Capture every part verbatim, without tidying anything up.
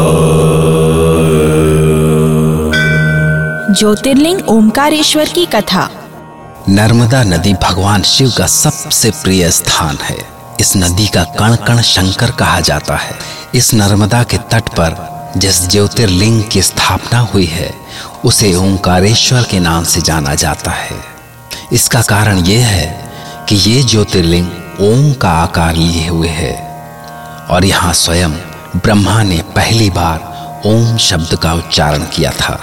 ज्योतिर्लिंग ओमकारेश्वर की कथा। नर्मदा नदी भगवान शिव का सबसे प्रिय स्थान है। इस नदी का कण कण शंकर कहा जाता है। इस नर्मदा के तट पर जिस ज्योतिर्लिंग की स्थापना हुई है उसे ओंकारेश्वर के नाम से जाना जाता है। इसका कारण यह है कि ये ज्योतिर्लिंग ओम का आकार लिए हुए है और यहाँ स्वयं ब्रह्मा ने पहली बार ओम शब्द का उच्चारण किया था।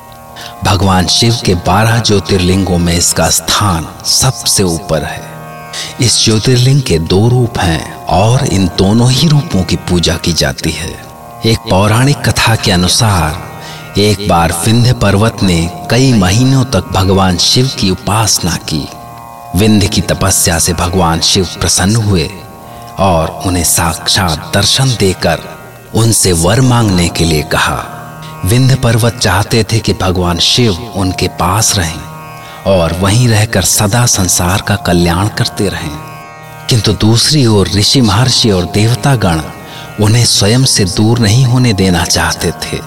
भगवान शिव के बारह ज्योतिर्लिंगों में इसका स्थान सबसे ऊपर है। इस ज्योतिर्लिंग के दो रूप हैं और इन दोनों ही रूपों की पूजा की जाती है। एक पौराणिक कथा के अनुसार एक बार विंध्य पर्वत ने कई महीनों तक भगवान शिव की उपासना की। विंध्य की तपस्या से भगवान शिव प्रसन्न हुए और उन्हें साक्षात दर्शन देकर उनसे वर मांगने के लिए कहा। विंध्य पर्वत चाहते थे कि भगवान शिव उनके पास रहें और वहीं रहकर सदा संसार का कल्याण करते रहें, किंतु दूसरी ओर ऋषि महर्षि और देवतागण उन्हें स्वयं से दूर नहीं होने देना चाहते थे।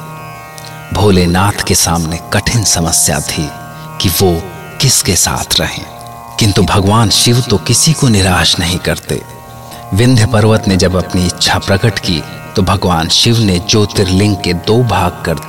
भोलेनाथ के सामने कठिन समस्या थी कि वो किसके साथ रहें, किंतु भगवान शिव तो किसी को निराश नहीं करते। विंध्य पर्वत ने जब अपनी इच्छा प्रकट की तो भगवान शिव ने ज्योतिर्लिंग के दो भाग कर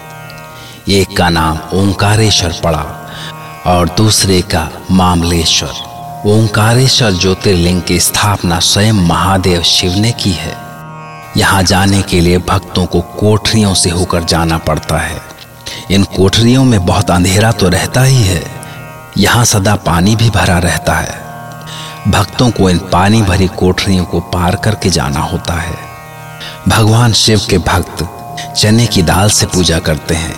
दिए। एक का नाम ओंकारेश्वर पड़ा और दूसरे का मामलेश्वर। ओंकारेश्वर ज्योतिर्लिंग की स्थापना स्वयं महादेव शिव ने की है। यहाँ जाने के लिए भक्तों को कोठरियों से होकर जाना पड़ता है। इन कोठरियों में बहुत अंधेरा तो रहता ही है, यहाँ सदा पानी भी भरा रहता है। भक्तों को इन पानी भरी कोठरियों को पार करके जाना होता है। भगवान शिव के भक्त चने की दाल से पूजा करते हैं।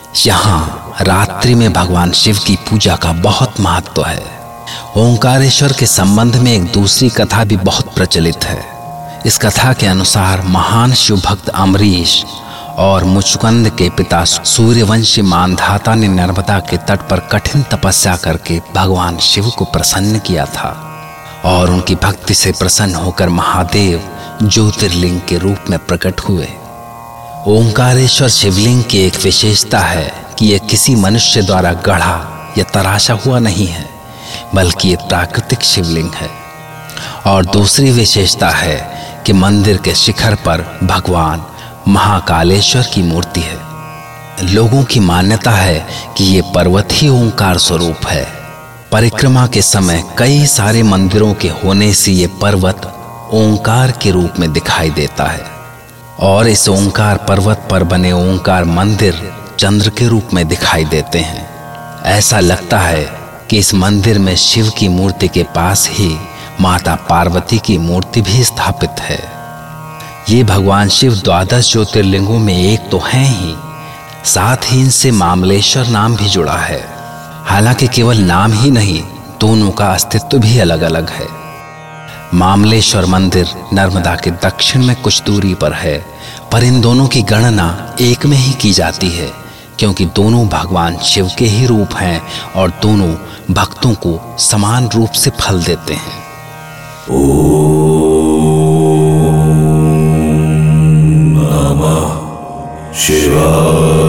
यहाँ रात्रि में भगवान शिव की पूजा का बहुत महत्व है। ओंकारेश्वर के संबंध में एक दूसरी कथा भी बहुत प्रचलित है। इस कथा के अनुसार महान शिव भक्त अम्बरीश और मुचुकुंद के पिता सूर्यवंशी मानधाता ने नर्मदा के तट पर कठिन तपस्या करके भगवान शिव को प्रसन्न किया था और उनकी भक्ति से प्रसन्न होकर महादेव ज्योतिर्लिंग के रूप में प्रकट हुए। ओंकारेश्वर शिवलिंग की एक विशेषता है कि यह किसी मनुष्य द्वारा गढ़ा या तराशा हुआ नहीं है, बल्कि ये प्राकृतिक शिवलिंग है। और दूसरी विशेषता है कि मंदिर के शिखर पर भगवान महाकालेश्वर की मूर्ति है। लोगों की मान्यता है कि ये पर्वत ही ओंकार स्वरूप है। परिक्रमा के समय कई सारे मंदिरों के होने से ये पर्वत ओंकार के रूप में दिखाई देता है और इस ओंकार पर्वत पर बने ओंकार मंदिर चंद्र के रूप में दिखाई देते हैं। ऐसा लगता है कि इस मंदिर में शिव की मूर्ति के पास ही माता पार्वती की मूर्ति भी स्थापित है। ये भगवान शिव द्वादश ज्योतिर्लिंगों में एक तो हैं ही, साथ ही इनसे मामलेश्वर नाम भी जुड़ा है। हालांकि केवल नाम ही नहीं, दोनों का अस्तित्व भी अलग अलग है। मामलेश्वर मंदिर नर्मदा के दक्षिण में कुछ दूरी पर है, पर इन दोनों की गणना एक में ही की जाती है क्योंकि दोनों भगवान शिव के ही रूप हैं और दोनों भक्तों को समान रूप से फल देते हैं। ओम नमः शिवाय।